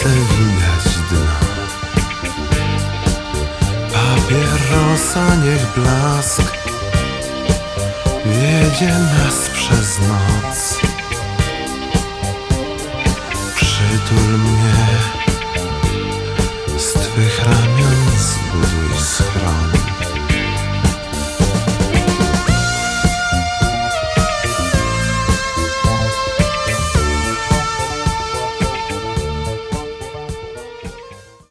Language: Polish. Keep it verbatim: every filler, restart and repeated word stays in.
butelce widać dno. Papierosa niech blask wiedzie nas przez noc. Przytul mnie